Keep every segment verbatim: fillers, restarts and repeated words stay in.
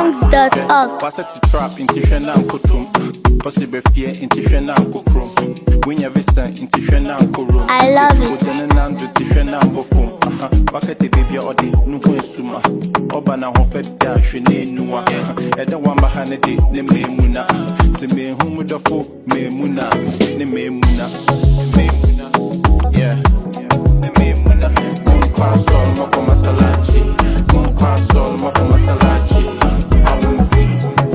songs dot org. What's it trap into Shana Kutum? Possible fear into Shana Kukrum. When you visit into Shana Kurum. I love it. Put an end to Shana Bofum. Bucket the baby or the Nuku Suma. Obana Hofet Dash, Nua. And the one behind the day, the Memuna. The me whom with the folk, Memuna. The Memuna. Memuna. Yeah. The Memuna. Monkasol, Moko Masalachi. Monkasol, Moko Masalachi. I won't see.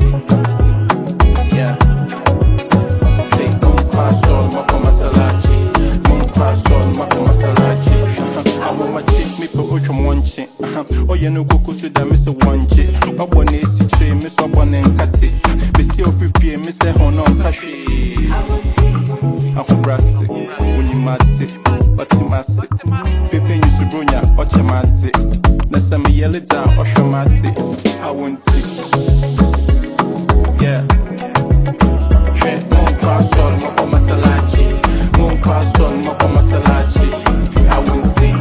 Yeah. They don't cross all Moko Masalachi. Monkasol, Moko Masalachi. I want my stick, me put Uchum one chin. Oh, you know, Goku should have missed one chip. I want to see tree, Miss One and Catty. Be still fifty, Miss Hono Kashi. I can brass it. When you mad it, but you must sit. Pippin used to bring ya, or your mad it. Nessa me yell it down, or your mad it. I won't see. Yeah. Trent, Mon cross all Moko Masalachi. Mon cross all Moko Masalachi. I won't see.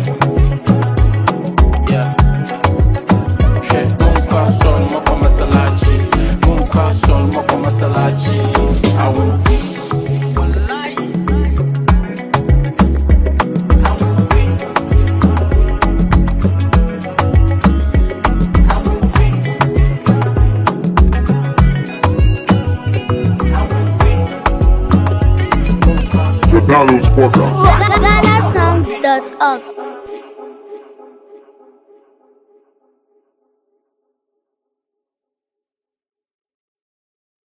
Yeah. Trent, Mon cross all Moko Masalachi. Mon cross all Moko Masalachi. I won't see. The Downloads Podcast. Ghana songs dot org.